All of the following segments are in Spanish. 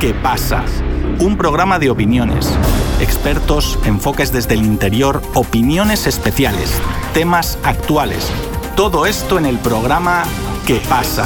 ¿Qué pasa? Un programa de opiniones, expertos, enfoques desde el interior, opiniones especiales, temas actuales. Todo esto en el programa ¿Qué pasa?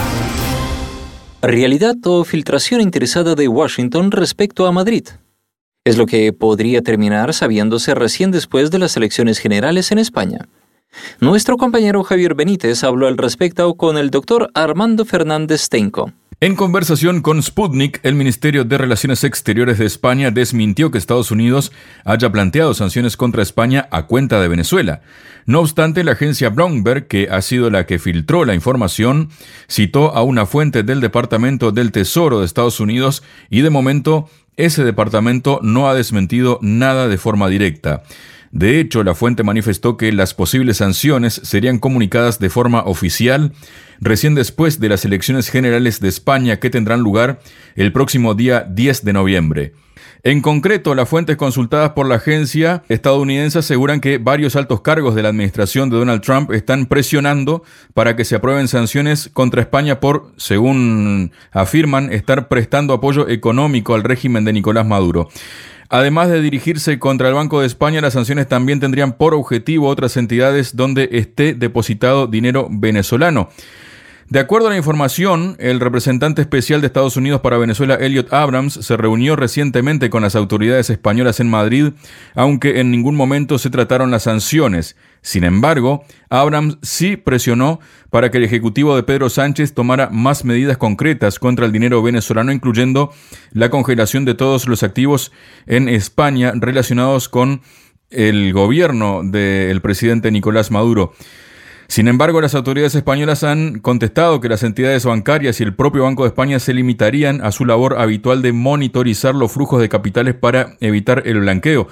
Realidad o filtración interesada de Washington respecto a Madrid. Es lo que podría terminar sabiéndose recién después de las elecciones generales en España. Nuestro compañero Javier Benítez habló al respecto con el doctor Armando Fernández Steinco. En conversación con Sputnik, el Ministerio de Relaciones Exteriores de España desmintió que Estados Unidos haya planteado sanciones contra España a cuenta de Venezuela. No obstante, la agencia Bloomberg, que ha sido la que filtró la información, citó a una fuente del Departamento del Tesoro de Estados Unidos y de momento ese departamento no ha desmentido nada de forma directa. De hecho, la fuente manifestó que las posibles sanciones serían comunicadas de forma oficial recién después de las elecciones generales de España que tendrán lugar el próximo día 10 de noviembre. En concreto, las fuentes consultadas por la agencia estadounidense aseguran que varios altos cargos de la administración de Donald Trump están presionando para que se aprueben sanciones contra España por, según afirman, estar prestando apoyo económico al régimen de Nicolás Maduro. Además de dirigirse contra el Banco de España, las sanciones también tendrían por objetivo otras entidades donde esté depositado dinero venezolano. De acuerdo a la información, el representante especial de Estados Unidos para Venezuela, Elliot Abrams, se reunió recientemente con las autoridades españolas en Madrid, aunque en ningún momento se trataron las sanciones. Sin embargo, Abrams sí presionó para que el ejecutivo de Pedro Sánchez tomara más medidas concretas contra el dinero venezolano, incluyendo la congelación de todos los activos en España relacionados con el gobierno del presidente Nicolás Maduro. Sin embargo, las autoridades españolas han contestado que las entidades bancarias y el propio Banco de España se limitarían a su labor habitual de monitorizar los flujos de capitales para evitar el blanqueo.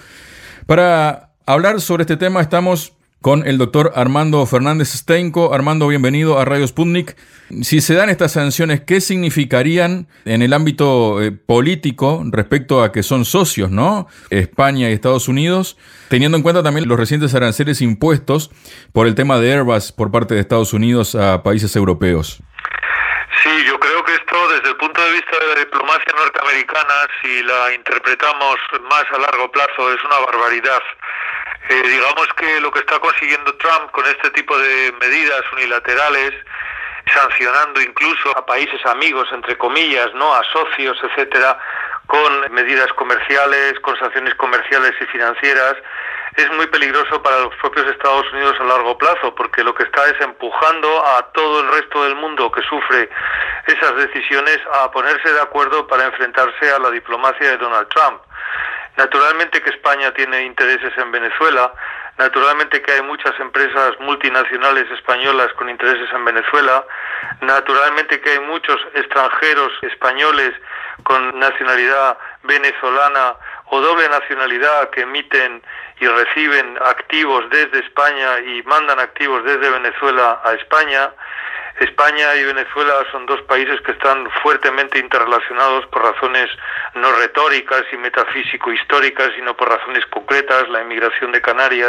Para hablar sobre este tema estamos con el doctor Armando Fernández Steinco. Armando, bienvenido a Radio Sputnik. Si se dan estas sanciones, ¿qué significarían en el ámbito político respecto a que son socios, ¿no? España y Estados Unidos, teniendo en cuenta también los recientes aranceles impuestos por el tema de Airbus por parte de Estados Unidos a países europeos? Sí, yo creo que esto, desde el punto de vista de la diplomacia norteamericana, si la interpretamos más a largo plazo, es una barbaridad. Digamos que lo que está consiguiendo Trump con este tipo de medidas unilaterales, sancionando incluso a países amigos, entre comillas, ¿no?, a socios, etcétera, con medidas comerciales, con sanciones comerciales y financieras, es muy peligroso para los propios Estados Unidos a largo plazo, porque lo que está es empujando a todo el resto del mundo que sufre esas decisiones a ponerse de acuerdo para enfrentarse a la diplomacia de Donald Trump. Naturalmente que España tiene intereses en Venezuela, naturalmente que hay muchas empresas multinacionales españolas con intereses en Venezuela, naturalmente que hay muchos extranjeros españoles con nacionalidad venezolana o doble nacionalidad que emiten y reciben activos desde España y mandan activos desde Venezuela a España. España y Venezuela son dos países que están fuertemente interrelacionados por razones no retóricas y metafísico-históricas, sino por razones concretas. La inmigración de Canarias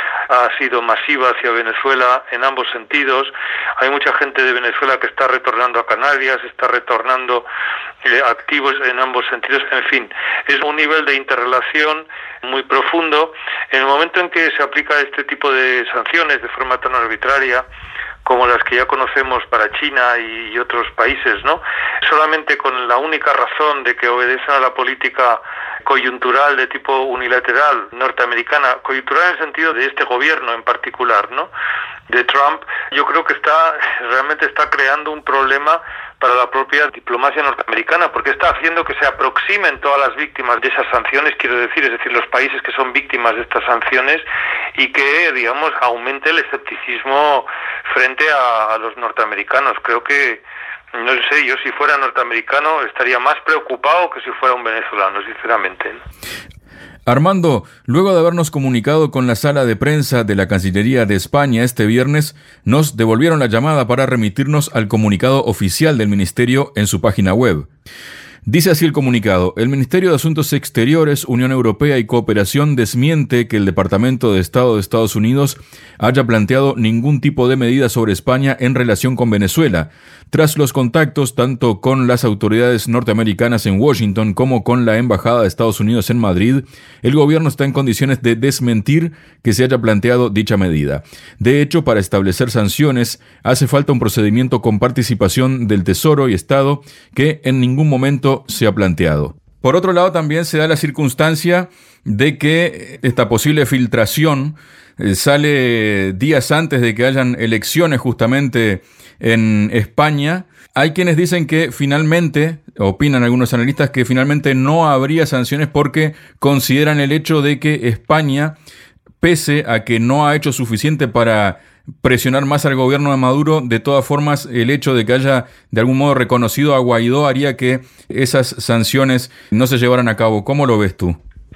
ha sido masiva hacia Venezuela en ambos sentidos. Hay mucha gente de Venezuela que está retornando a Canarias, está retornando activos en ambos sentidos. En fin, es un nivel de interrelación muy profundo. En el momento en que se aplica este tipo de sanciones de forma tan arbitraria, como las que ya conocemos para China y otros países, ¿no?, solamente con la única razón de que obedecen a la política coyuntural de tipo unilateral norteamericana, coyuntural en el sentido de este gobierno en particular, ¿no?, de Trump, yo creo que realmente está creando un problema para la propia diplomacia norteamericana, porque está haciendo que se aproximen todas las víctimas de esas sanciones, quiero decir, es decir, los países que son víctimas de estas sanciones, y que, digamos, aumente el escepticismo frente a los norteamericanos. Creo que, no sé, yo si fuera norteamericano estaría más preocupado que si fuera un venezolano, sinceramente, ¿no? Armando, luego de habernos comunicado con la sala de prensa de la Cancillería de España este viernes, nos devolvieron la llamada para remitirnos al comunicado oficial del Ministerio en su página web. Dice así el comunicado: el Ministerio de Asuntos Exteriores, Unión Europea y Cooperación desmiente que el Departamento de Estado de Estados Unidos haya planteado ningún tipo de medida sobre España en relación con Venezuela. Tras los contactos tanto con las autoridades norteamericanas en Washington como con la Embajada de Estados Unidos en Madrid, el gobierno está en condiciones de desmentir que se haya planteado dicha medida. De hecho, para establecer sanciones hace falta un procedimiento con participación del Tesoro y Estado que en ningún momento se ha planteado. Por otro lado, también se da la circunstancia de que esta posible filtración sale días antes de que hayan elecciones justamente en España. Hay quienes dicen que finalmente, opinan algunos analistas, que finalmente no habría sanciones porque consideran el hecho de que España, pese a que no ha hecho suficiente para presionar más al gobierno de Maduro, de todas formas el hecho de que haya de algún modo reconocido a Guaidó haría que esas sanciones no se llevaran a cabo. ¿Cómo lo ves tú?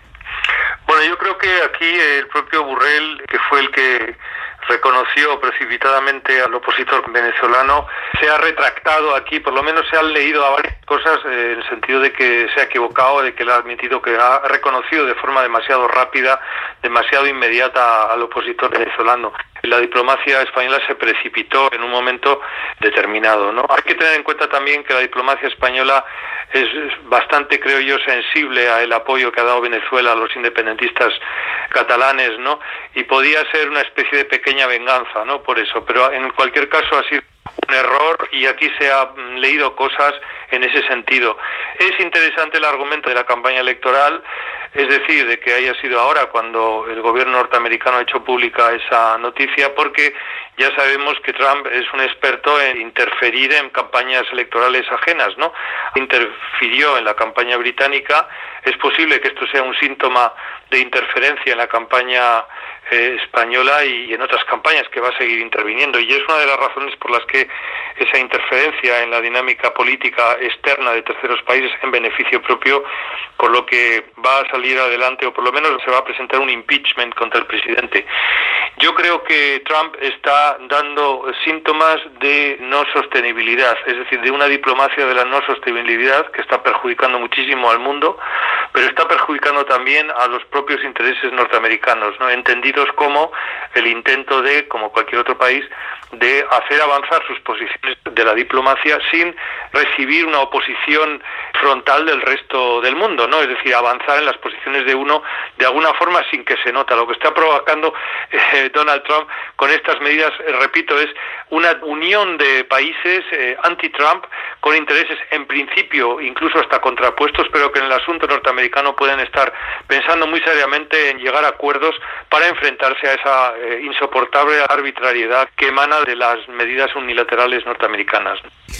Bueno, yo creo que aquí el propio Borrell, que fue el que reconoció precipitadamente al opositor venezolano, se ha retractado aquí, por lo menos se han leído a varias cosas en el sentido de que se ha equivocado, de que le ha admitido, que ha reconocido de forma demasiado rápida, demasiado inmediata al opositor venezolano. La diplomacia española se precipitó en un momento determinado, ¿no? Hay que tener en cuenta también que la diplomacia española es bastante, creo yo, sensible al apoyo que ha dado Venezuela a los independentistas catalanes, ¿no? Y podía ser una especie de pequeña venganza, ¿no? Por eso, pero en cualquier caso ha sido un error y aquí se ha leído cosas en ese sentido. Es interesante el argumento de la campaña electoral, es decir, de que haya sido ahora cuando el gobierno norteamericano ha hecho pública esa noticia, porque ya sabemos que Trump es un experto en interferir en campañas electorales ajenas, ¿no? Interfirió en la campaña británica. Es posible que esto sea un síntoma de interferencia en la campaña española y en otras campañas que va a seguir interviniendo, y es una de las razones por las que esa interferencia en la dinámica política externa de terceros países en beneficio propio, por lo que va a salir adelante, o por lo menos se va a presentar un impeachment contra el presidente. Yo creo que Trump está dando síntomas de no sostenibilidad, es decir, de una diplomacia de la no sostenibilidad que está perjudicando muchísimo al mundo, pero está perjudicando también a los propios intereses norteamericanos, ¿no? Entendidos como el intento de, como cualquier otro país, de hacer avanzar sus posiciones de la diplomacia sin recibir una oposición frontal del resto del mundo, ¿no? Es decir, avanzar en las posiciones de uno de alguna forma sin que se nota. Lo que está provocando Donald Trump con estas medidas, repito, es una unión de países anti-Trump con intereses en principio incluso hasta contrapuestos, pero que en el asunto norteamericano pueden estar pensando muy seriamente en llegar a acuerdos para enfrentarse a esa insoportable arbitrariedad que emana de las medidas unilaterales norteamericanas.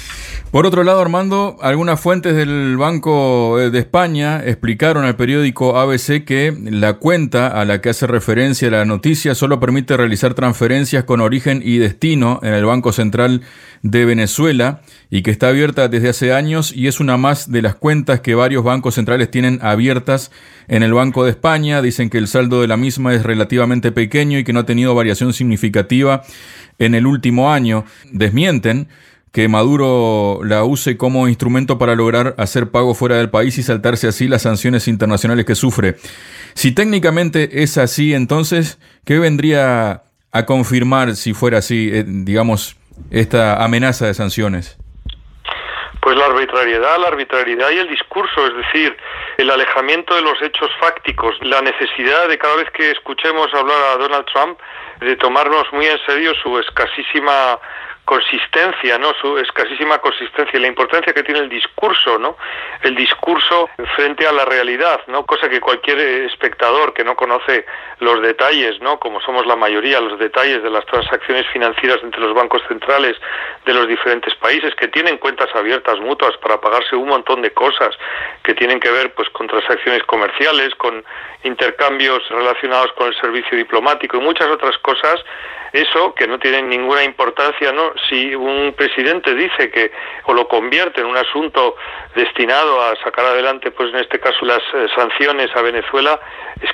Por otro lado, Armando, algunas fuentes del Banco de España explicaron al periódico ABC que la cuenta a la que hace referencia la noticia solo permite realizar transferencias con origen y destino en el Banco Central de Venezuela y que está abierta desde hace años y es una más de las cuentas que varios bancos centrales tienen abiertas en el Banco de España. Dicen que el saldo de la misma es relativamente pequeño y que no ha tenido variación significativa en el último año. Desmienten que Maduro la use como instrumento para lograr hacer pago fuera del país y saltarse así las sanciones internacionales que sufre. Si técnicamente es así, entonces, ¿qué vendría a confirmar si fuera así, digamos, esta amenaza de sanciones? Pues la arbitrariedad y el discurso, es decir, el alejamiento de los hechos fácticos, la necesidad de cada vez que escuchemos hablar a Donald Trump de tomarnos muy en serio su escasísima consistencia, ¿no? Su escasísima consistencia y la importancia que tiene el discurso, ¿no? El discurso frente a la realidad, ¿no? Cosa que cualquier espectador que no conoce los detalles, ¿no? Como somos la mayoría, los detalles de las transacciones financieras entre los bancos centrales de los diferentes países, que tienen cuentas abiertas mutuas para pagarse un montón de cosas que tienen que ver, pues, con transacciones comerciales, con intercambios relacionados con el servicio diplomático y muchas otras cosas. Eso, que no tiene ninguna importancia, ¿no? Si un presidente dice que, o lo convierte en un asunto destinado a sacar adelante, pues en este caso, las sanciones a Venezuela, es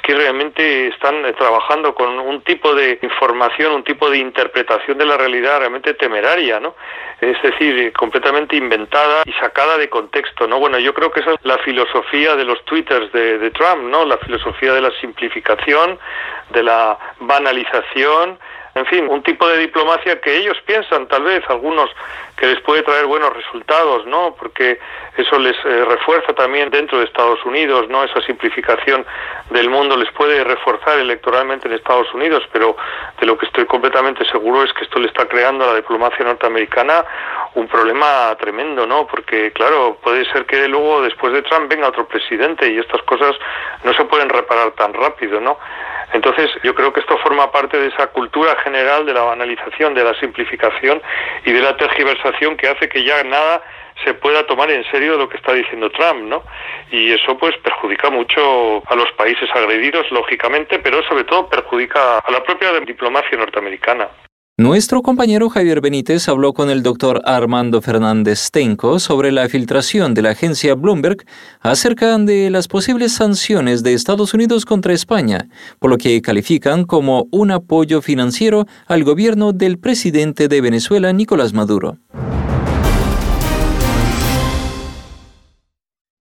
que realmente están trabajando con un tipo de información, un tipo de interpretación de la realidad realmente temeraria, ¿no? Es decir, completamente inventada y sacada de contexto, ¿no? Bueno, yo creo que esa es la filosofía de los twitters de Trump, ¿no? La filosofía de la simplificación, de la banalización, en fin, un tipo de diplomacia que ellos piensan, tal vez, algunos, que les puede traer buenos resultados, ¿no? Porque eso les refuerza también dentro de Estados Unidos, ¿no? Esa simplificación del mundo les puede reforzar electoralmente en Estados Unidos, pero de lo que estoy completamente seguro es que esto le está creando a la diplomacia norteamericana un problema tremendo, ¿no? Porque, claro, puede ser que luego, después de Trump, venga otro presidente y estas cosas no se pueden reparar tan rápido, ¿no? Entonces, yo creo que esto forma parte de esa cultura general de la banalización, de la simplificación y de la tergiversación que hace que ya nada se pueda tomar en serio de lo que está diciendo Trump, ¿no? Y eso pues perjudica mucho a los países agredidos, lógicamente, pero sobre todo perjudica a la propia diplomacia norteamericana. Nuestro compañero Javier Benítez habló con el doctor Armando Fernández Stenco sobre la filtración de la agencia Bloomberg acerca de las posibles sanciones de Estados Unidos contra España, por lo que califican como un apoyo financiero al gobierno del presidente de Venezuela, Nicolás Maduro.